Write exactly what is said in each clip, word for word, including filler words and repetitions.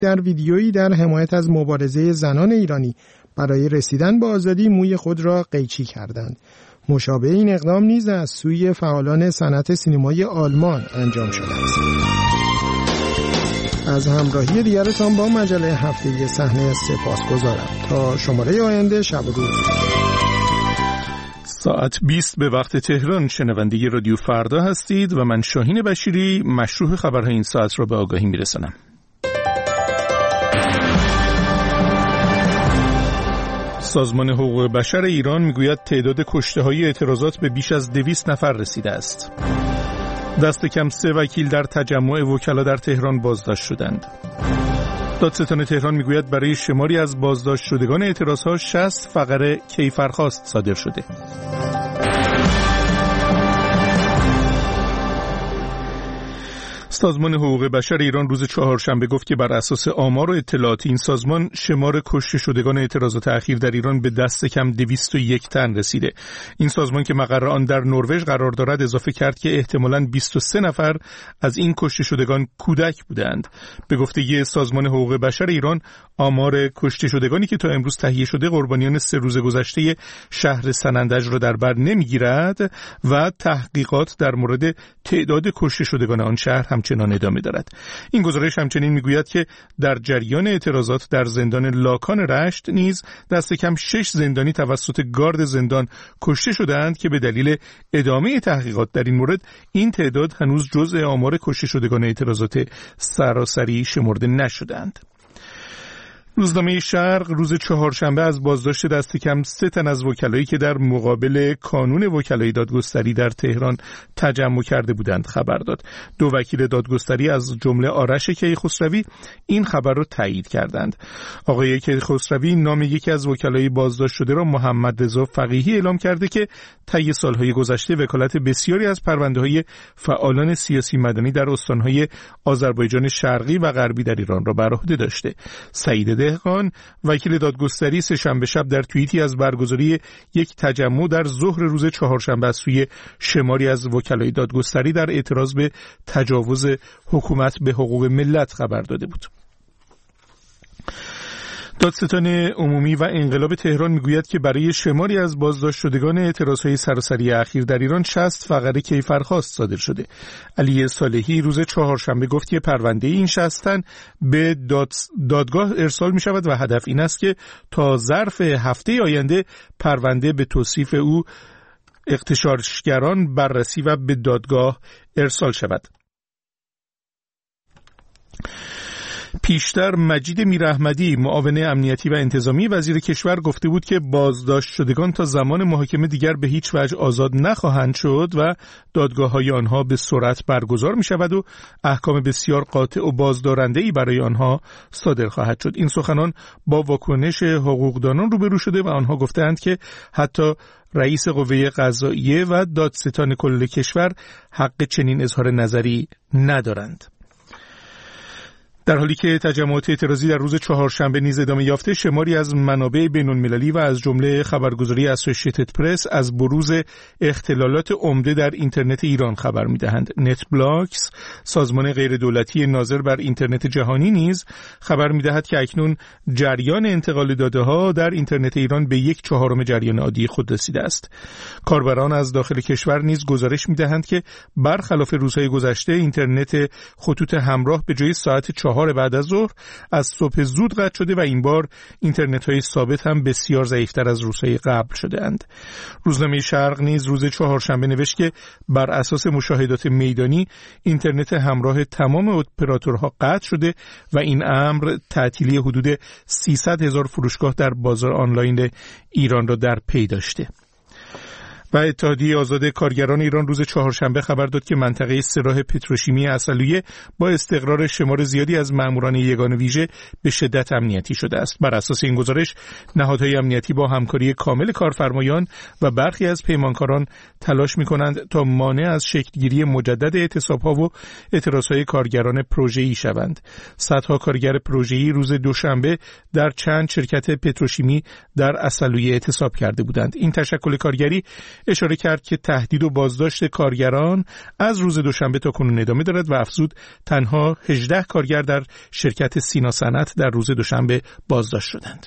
در ویدیویی در حمایت از مبارزه زنان ایرانی برای رسیدن به آزادی موی خود را قیچی کردند. مشابه این اقدام نیز از سوی فعالان صنعت سینمای آلمان انجام شده است. از همراهی دیگرتان با مجله هفتگی صحنه سپاسگزارم. تا شماره آینده، شب و روز. ساعت بیست به وقت تهران شنونده رادیو فردا هستید و من شاهین بشیری مشروح خبرهای این ساعت را به آگاهی میرسانم. سازمان حقوق بشر ایران میگوید تعداد کشته‌های اعتراضات به بیش از دویست نفر رسیده است. دست کم سه وکیل در تجمع وکلا در تهران بازداشت شدند. دادستان تهران میگوید برای شماری از بازداشت شدگان اعتراضها شصت فقره کیفرخواست صادر شده. سازمان حقوق بشر ایران روز چهارشنبه گفت که بر اساس آمار و اطلاعات این سازمان شمار کشته شدگان اعتراضات اخیر در ایران به دست کم دویست و یک تن رسیده. این سازمان که مقر آن در نروژ قرار دارد اضافه کرد که احتمالاً بیست و سه نفر از این کشته شدگان کودک بودند. به گفته سازمان حقوق بشر ایران، آمار کشته شدگانی که تا امروز تهیه شده قربانیان سه روز گذشته شهر سنندج را در بر نمیگیرد و تحقیقات در مورد تعداد کشته شدگان آن شهر همچنان ادامه دارد. این گزارش همچنین میگوید که در جریان اعتراضات در زندان لاکان رشت نیز دست کم شش زندانی توسط گارد زندان کشته شدند که به دلیل ادامه تحقیقات در این مورد این تعداد هنوز جزء آمار کشته شدگان اعتراضات سراسری شمرده نشدند. روزنامه شرق روز چهارشنبه از بازداشت دست کم سه تن از وکلایی که در مقابل کانون وکلای دادگستری در تهران تجمع کرده بودند خبر داد. دو وکیل دادگستری از جمله آرش کیخسروی این خبر را تایید کردند. آقای کیخسروی نام یکی از وکلای بازداشت شده را محمد رضا فقیهی اعلام کرده که طی سالهای گذشته وکالت بسیاری از پرونده‌های فعالان سیاسی مدنی در استان‌های آذربایجان شرقی و غربی در ایران را بر عهده داشته. سعید دهقان وکیل دادگستری سه شنبه شب در توییتی از برگزاری یک تجمع در ظهر روز چهارشنبه از سوی شماری از وکلای دادگستری در اعتراض به تجاوز حکومت به حقوق ملت خبر داده بود. دادستان عمومی و انقلاب تهران میگوید که برای شماری از بازداشت شدگان اعتراضهای سراسری اخیر در ایران شصت فقره کیفرخواست صادر شده. علی صالحی روز چهارشنبه گفت که پرونده این شصت تن به داد... دادگاه ارسال می شود و هدف این است که تا ظرف هفته آینده پرونده به توصیف او اغتشاشگران بررسی و به دادگاه ارسال شود. پیشتر مجید میراحمدی معاون امنیتی و انتظامی وزیر کشور گفته بود که بازداشت شدگان تا زمان محاکمه دیگر به هیچ وجه آزاد نخواهند شد و دادگاه‌های آنها به سرعت برگزار می شود و احکام بسیار قاطع و بازدارنده‌ای برای آنها صادر خواهد شد. این سخنان با واکنش حقوقدانان روبرو شده و آنها گفتند که حتی رئیس قوه قضاییه و دادستان کل کشور حق چنین اظهار نظری ندارند. در حالی که تجمعات اعتراضی در روز چهارشنبه نیز ادامه یافته، شماری از منابع بین‌المللی و از جمله خبرگزاری اسوسییتد پرس از بروز اختلالات عمده در اینترنت ایران خبر می‌دهند. نت بلاکس، سازمان غیردولتی ناظر بر اینترنت جهانی نیز خبر می‌دهد که اکنون جریان انتقال داده‌ها در اینترنت ایران به یک چهارم جریان عادی خود رسیده است. کاربران از داخل کشور نیز گزارش می‌دهند که برخلاف روزهای گذشته اینترنت خطوط همراه به جای ساعت چهار بعد از ظهر از صبح زود قطع شده و این بار اینترنت‌های ثابت هم بسیار ضعیف‌تر از روزهای قبل شده‌اند. روزنامه شرق نیز روز چهارشنبه نوشت که بر اساس مشاهدات میدانی اینترنت همراه تمام اپراتورها قطع شده و این امر تعطیلی حدود سیصد هزار فروشگاه در بازار آنلاین ایران را در پی داشته. و اتحادیه آزاد کارگران ایران روز چهارشنبه خبر داد که منطقه سراح پتروشیمی عسلویه با استقرار شمار زیادی از ماموران یگان ویژه به شدت امنیتی شده است. بر اساس این گزارش، نهادهای امنیتی با همکاری کامل کارفرمایان و برخی از پیمانکاران تلاش می‌کنند تا مانع از شکلگیری مجدد اعتصاب‌ها و اعتراضهای کارگران پروژه‌ای شوند. صدها کارگر پروژه‌ای روز دوشنبه در چند شرکت پتروشیمی در عسلویه اعتصاب کرده بودند. این تشکل کارگری اشاره کرد که تهدید و بازداشت کارگران از روز دوشنبه تا کنون ادامه دارد و افزود تنها هجده کارگر در شرکت سینا صنعت در روز دوشنبه بازداشت شدند.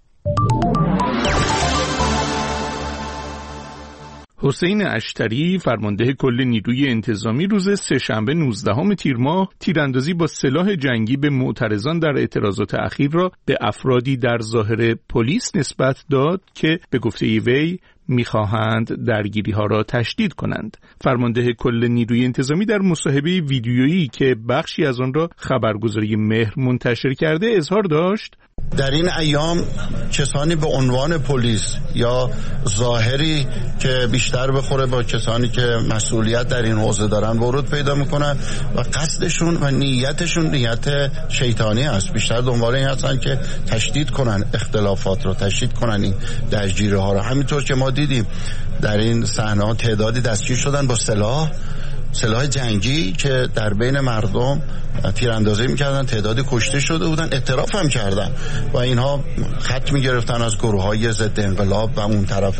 حسین اشتری فرمانده کل نیروی انتظامی روز سه‌شنبه نوزدهم تیر ماه تیراندازی با سلاح جنگی به معترضان در اعتراضات اخیر را به افرادی در ظاهر پلیس نسبت داد که به گفته وی می‌خواهند درگیری‌ها را تشدید کنند. فرمانده کل نیروی انتظامی در مصاحبه ویدیویی که بخشی از آن را خبرگزاری مهر منتشر کرده اظهار داشت: در این ایام کسانی به عنوان پلیس یا ظاهری که بیشتر بخوره با کسانی که مسئولیت در این حوزه دارن ورود پیدا میکنن و قصدشون و نیتشون نیت شیطانی است. بیشتر دنبال این هستن که تشدید کنن اختلافات رو، تشدید کنن این درگیری ها رو. همینطور که ما دیدیم در این صحنه تعدادی دستگیر شدن با سلاح سلاح جنگی که در بین مردم تیراندازی میکردن، تعدادی کشته شده بودن، اعتراف هم کردن و اینها خط میگرفتن از گروه‌های ضد انقلاب و اون طرف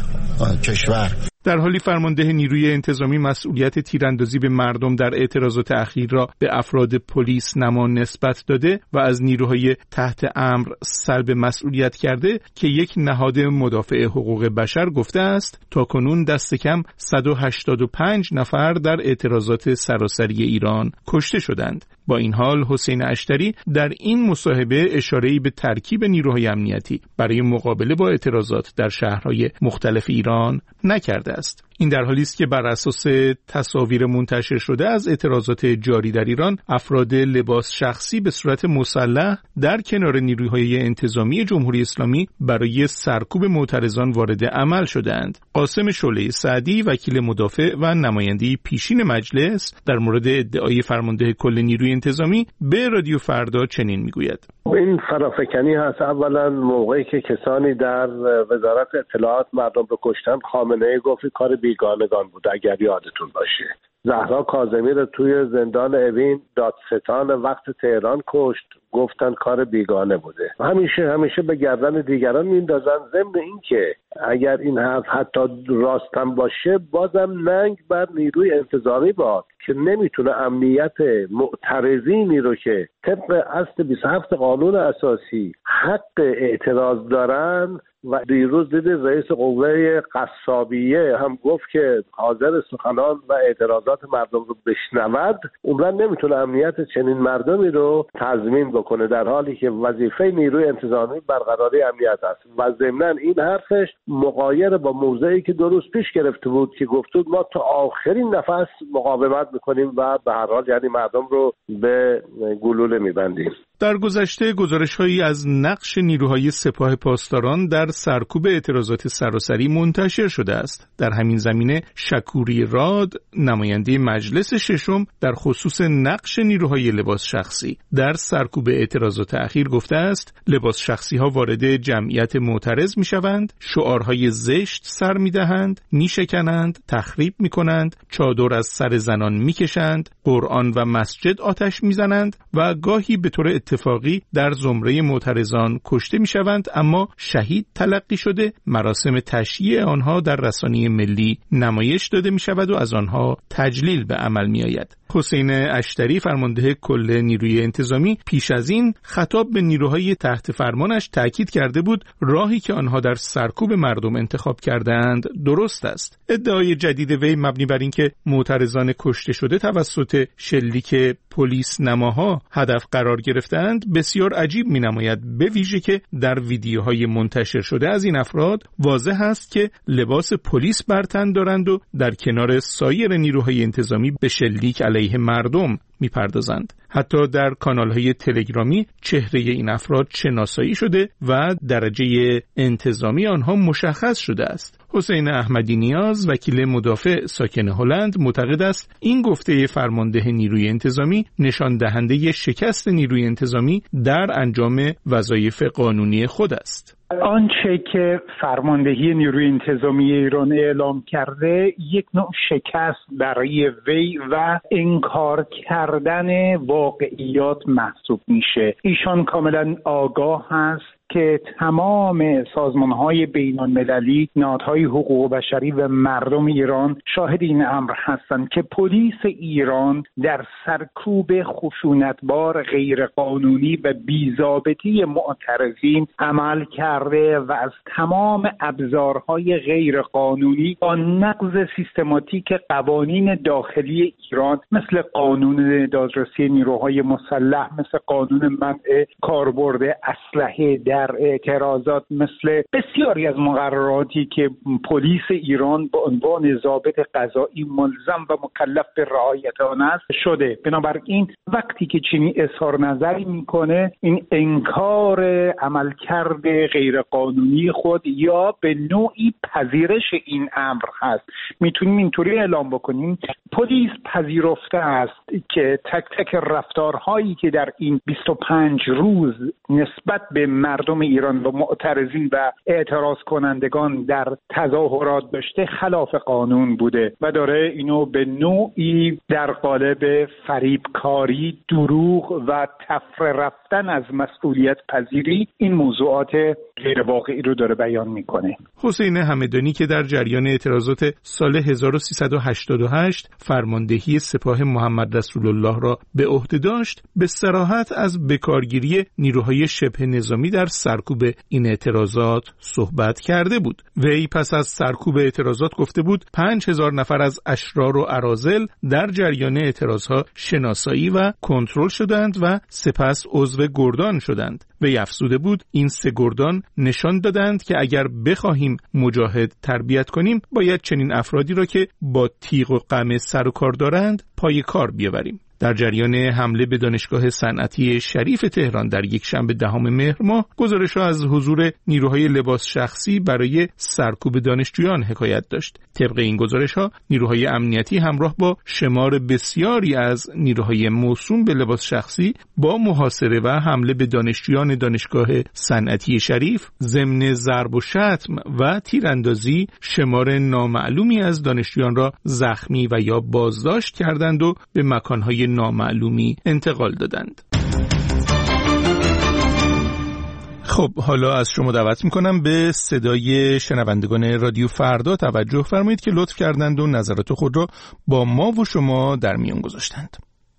کشور. در حالی فرمانده نیروی انتظامی مسئولیت تیراندازی به مردم در اعتراضات اخیر را به افراد پلیس نما نسبت داده و از نیروهای تحت امر سلب مسئولیت کرده که یک نهاد مدافع حقوق بشر گفته است تاکنون دست کم صد و هشتاد و پنج نفر در اعتراضات سراسری ایران کشته شدند. با این حال حسین اشتری در این مصاحبه اشاره‌ای به ترکیب نیروهای امنیتی برای مقابله با اعتراضات در شهرهای مختلف ایران نکرده است. این در حالی است که بر اساس تصاویر منتشر شده از اعتراضات جاری در ایران، افراد لباس شخصی به صورت مسلح در کنار نیروهای انتظامی جمهوری اسلامی برای سرکوب معترضان وارد عمل شدند. قاسم شعله سعدی وکیل مدافع و نماینده پیشین مجلس در مورد ادعای فرمانده کل نیروی انتظامی به رادیو فردا چنین میگوید: این فرافکنی هست. اولا موقعی که کسانی در وزارت اطلاعات مردم رو کشتن، خامنه‌ای گفت کار بیگانگان بود. اگر یادتون باشه زهرا کاظمی رو توی زندان اوین دادستان وقت تهران کشت، گفتن کار بیگانه بوده. همیشه همیشه به گردن دیگران میندازن. ضمن این که اگر این حرف حتی راستم باشه، بازم ننگ بر نیروی انتظامی باد که نمیتونه امنیت معترضینی رو که طبق اصل بیست و هفت قانون اساسی حق اعتراض دارن. و دیروز دیدید رئیس قوه قصابیه هم گفت که حاضر سخنان و اعتراضات مردم رو بشنود. عمرن نمیتونه امنیت چنین مردمی رو تضمین بکنه، در حالی که وظیفه نیروی انتظامی برقراری امنیت است. و ضمناً این حرفش مغایر با موضعی که دو روز پیش گرفته بود که گفت ما تا آخرین نفس مقاومت میکنیم و به هر حال یعنی مردم رو به گلوله میبندیم. در گذشته گزارش‌هایی از نقش نیروهای سپاه پاسداران در سرکوب اعتراضات سراسری منتشر شده است. در همین زمینه شکوری راد، نماینده مجلس ششم، در خصوص نقش نیروهای لباس شخصی در سرکوب اعتراضات اخیر گفته است لباس شخصی‌ها وارد جمعیت معترض می‌شوند، شعارهای زشت سر می‌دهند، می‌شکنند، تخریب می‌کنند، چادر از سر زنان می‌کشند، قرآن و مسجد آتش می‌زنند و گاهی به طور اتفاقی در زمره معترضان کشته می‌شوند، اما شهید تلقی شده مراسم تشییع آنها در رسانه ملی نمایش داده می‌شود و از آنها تجلیل به عمل می‌آید. حسین اشتری فرمانده کل نیروی انتظامی پیش از این خطاب به نیروهای تحت فرمانش تاکید کرده بود راهی که آنها در سرکوب مردم انتخاب کردند درست است. ادعای جدید وی مبنی بر اینکه معترضان کشته شده توسط شلیک پلیس نماها هدف قرار گرفتند بسیار عجیب می‌نماید، به ویژه که در ویدیوهای منتشر شده از این افراد واضح است که لباس پلیس بر تن دارند و در کنار سایر نیروهای انتظامی به شلیک علیه مردم میپردازند. حتی در کانال‌های تلگرامی چهره این افراد شناسایی شده و درجه انتظامی آنها مشخص شده است. حسین احمدی نیاز وکیل مدافع ساکن هلند معتقد است این گفته فرمانده نیروی انتظامی نشان دهنده شکست نیروی انتظامی در انجام وظایف قانونی خود است. آنچه که فرماندهی نیروی انتظامی ایران اعلام کرده یک نوع شکست برای وی و انکار کردن واقعیات محسوب میشه. ایشان کاملا آگاه هست که تمام سازمان‌های بین‌المللی، نهادهای حقوق بشری و مردم ایران شاهد این امر هستند که پلیس ایران در سرکوب خشونتبار، غیرقانونی و بی‌ضابطه معترضین عمل کرده و از تمام ابزارهای غیرقانونی با نقض سیستماتیک قوانین داخلی ایران مثل قانون دادرسی نیروهای مسلح، مثل قانون منع کاربرد اسلحه در اعتراضات، مثل بسیاری از مقرراتی که پلیس ایران به عنوان ضابط قضایی ملزم و مکلف به رعایت آن است شده. بنابراین وقتی که چنین اظهار نظری میکنه، این انکار عملکرد غیرقانونی خود یا به نوعی پذیرش این امر هست. میتونیم اینطوری اعلام بکنیم پلیس پذیرفته است که تک تک رفتارهایی که در این بیست و پنج روز نسبت به مردم ایران و معترضین و اعتراض کنندگان در تظاهرات داشته خلاف قانون بوده و داره اینو به نوعی در قالب فریبکاری، دروغ و تفره رفتن از مسئولیت پذیری این موضوعات غیر واقعی رو داره بیان میکنه. حسین همدانی که در جریان اعتراضات سال هزار و سیصد و هشتاد و هشت فرماندهی سپاه محمد رسول الله را به عهده داشت، به صراحت از بکارگیری نیروهای شبه نظامی در سرکوب این اعتراضات صحبت کرده بود. وی پس از سرکوب اعتراضات گفته بود پنج هزار نفر از اشرار و اراذل در جریان اعتراضها شناسایی و کنترل شدند و سپس عضو گردان شدند. وی افزوده بود این سه گردان نشان دادند که اگر بخواهیم مجاهد تربیت کنیم باید چنین افرادی را که با تیغ و قمع سر و کار دارند پای کار بیاوریم. در جریان حمله به دانشگاه صنعتی شریف تهران در یک شنبه دهم مهر ماه گزارش‌ها از حضور نیروهای لباس شخصی برای سرکوب دانشجویان حکایت داشت. طبق این گزارش‌ها نیروهای امنیتی همراه با شمار بسیاری از نیروهای موسوم به لباس شخصی با محاصره و حمله به دانشجویان دانشگاه صنعتی شریف ضمن ضرب و شتم و تیراندازی شمار نامعلومی از دانشجویان را زخمی و یا بازداشت کردند و به مکان‌های نامعلومی انتقال دادند. خب حالا از شما دعوت میکنم به صدای شنوندگان رادیو فردا توجه فرمایید که لطف کردند و نظرات خود را با ما و شما در میان گذاشتند.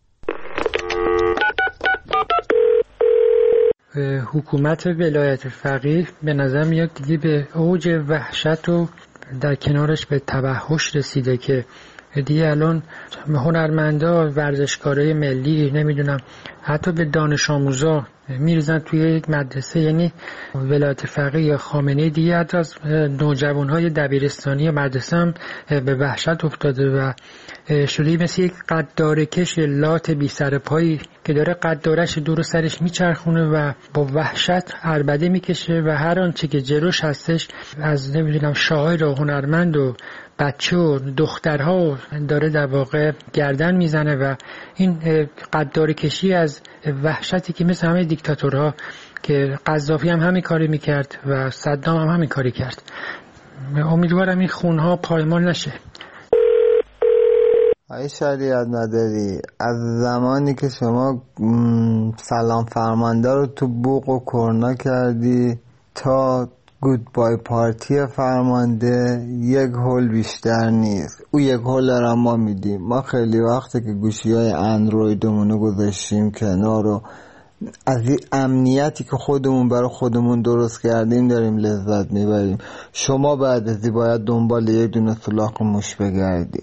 حکومت ولایت فقیه به نظر میاد دیگه به اوج وحشت و در کنارش به توحش رسیده که دیگه الان هنرمندا، ورزشکارای ملی، نمیدونم حتی به دانش آموزا میرزن توی یک مدرسه. یعنی ولایت فقیه یا خامنه‌ای دیگه حتی از نوجوانهای دبیرستانی مدرسه هم به وحشت افتاده و شده مثل یک قدارکش لات بی سر پایی که داره قدارش دور سرش میچرخونه و با وحشت عربده میکشه و هر آنچه که جلوش هستش از نمیدونم شاعر و هنرمند و بچه و دخترها داره در واقع گردن میزنه و این قدار کشی از وحشتی که مثل همه دیکتاتورها که قذافی هم همین کاری میکرد و صدام هم همین کاری کرد. امیدوارم این خونها پایمال نشه. ای شریعت نداری، از زمانی که شما سلام فرمانده رو تو بوق و کرنا کردی تا گودبای پارتی فرمانده یک هول بیشتر نیست. او یک هول را ما میدیم. ما خیلی وقته که گوشی های اندرویدمونو گذاشتیم کنار و از این امنیتی که خودمون برای خودمون درست کردیم داریم لذت میبریم. شما بعد ازی باید دنبال یک دونه سلاح موش بگردی.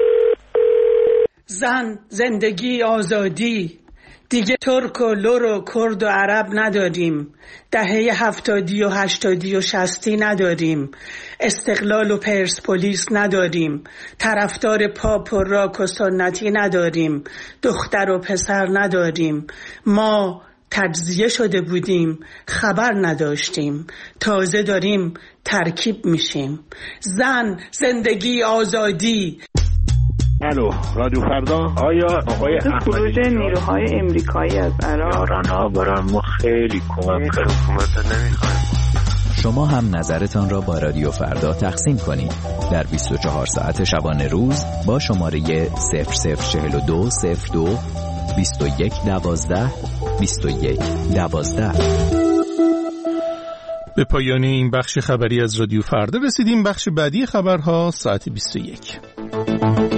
زن، زندگی، آزادی، دیگه ترک و لور و کرد و عرب نداریم، دهه هفتادی و هشتادی و شستی نداریم، استقلال و پرسپولیس نداریم، طرفدار پاپ و راک و سنتی نداریم، دختر و پسر نداریم. ما تجزیه شده بودیم، خبر نداشتیم، تازه داریم ترکیب میشیم. زن، زندگی، آزادی. الو، رادیو فردا. آیا آقای خروج نیروهای امریکایی از عراق یارانها برای ما خیلی کمک کرد. حکومت نمیخوایم. شما هم نظرتان را با رادیو فردا تقسیم کنید در بیست و چهار ساعت شبانه روز با شماره صفر صفر چهل و دو صفر دو بیست و یک دوازده بیست و یک دوازده. به پایان این بخش خبری از رادیو فردا رسیدیم. بخش بعدی خبرها ساعت بیست و یک.